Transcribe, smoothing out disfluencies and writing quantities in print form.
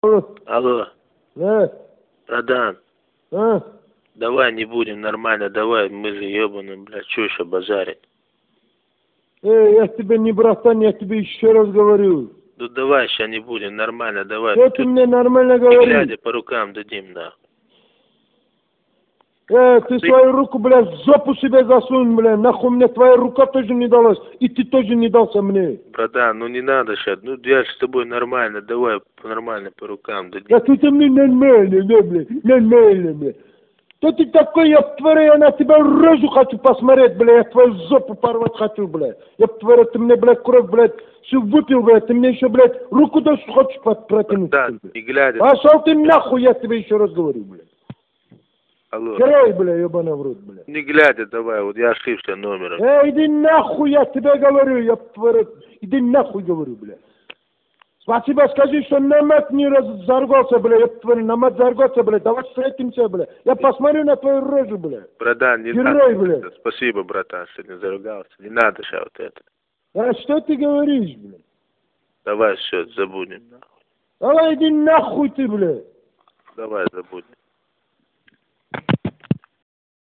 Алло, Да. братан, А? давай не будем нормально, давай, мы же ебаные, блядь, чё еще базарить? Я тебе не братан, я тебе еще раз говорю. Ну давай, сейчас не будем, нормально, давай. Что ты мне нормально Не говоришь? глядя по рукам дадим, да. Ты свою руку, блядь, в жопу себе засунь, блядь. Нахуй мне твоя рука тоже не далась. И ты тоже не дался мне. Братан, ну не надо сейчас, ну я же с тобой нормально, давай нормально по рукам дадим. Да ты мне нормально, да, блядь, нормально, блядь. Кто ты такой, я твою, я на тебя рожу хочу посмотреть, блядь, я твою жопу порвать хочу, блядь. Я твою, ты мне, блядь, кровь, блядь, всю выпил, блядь, ты мне еще, блядь, руку даже хочешь протянуть. Братан, не глядя. Пошел ты нахуй, я тебе еще раз говорю, блядь. Алло. Герой, бля, ебаный в рот, бля. Не глядя, давай, вот я ошибся номером. Иди нахуй, я тебе говорю, я твою, иди нахуй, говорю, бля. Спасибо скажи, что намат не разорвался, бля, я твою, намат зарвался, бля, давай встретимся, бля. Я посмотрю на твою рожу, бля. Братан, не Герой, надо. бля. Спасибо, братан, сегодня заругался. Не надо сейчас вот это. А что ты говоришь, бля? Давай все, забудем. Давай иди нахуй ты, бля. Давай, забудем.